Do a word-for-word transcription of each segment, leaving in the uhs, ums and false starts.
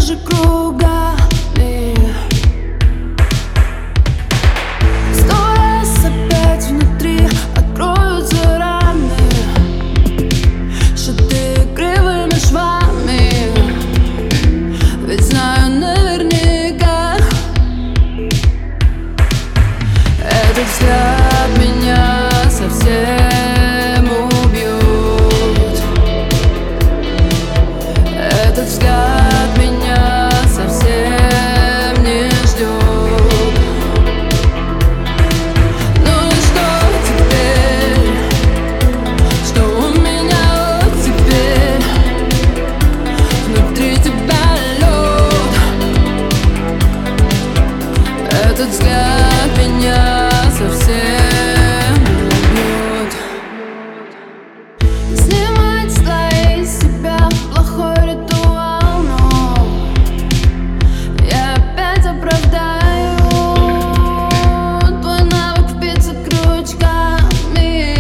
же кругами. Сто раз опять внутри откроются раны, шиты кривыми швами. Ведь знаю наверняка, этот взгляд меня совсем убьет. Этот взгляд меня совсем не ждет. Ну и что теперь? Что у меня вот теперь? Внутри тебя лед. Этот взгляд меня совсем убьет. Снимать слои с себя плохой ритуал, но я опять оправдаю твой навык впиться крючками.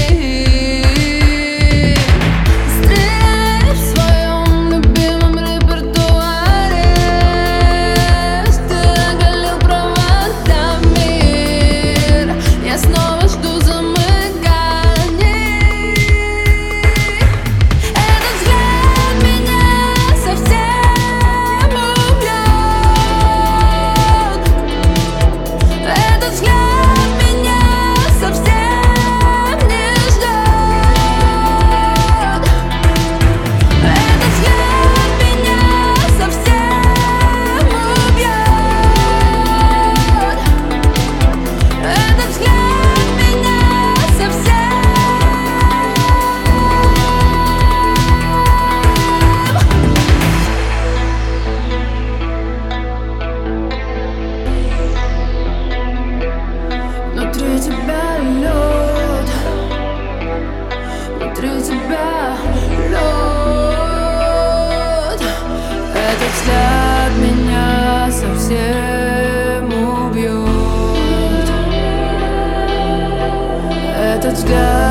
Стреляй в своем любимом репертуаре, что оголил провода мир. Я снова жду замыканий. Этот взгляд меня совсем убьет. Этот взгляд меня совсем не ждет. Этот взгляд меня совсем убьет. Этот взгляд меня совсем. Внутри тебя лед, внутри тебя лед. Этот взгляд меня совсем убьет. Этот взгляд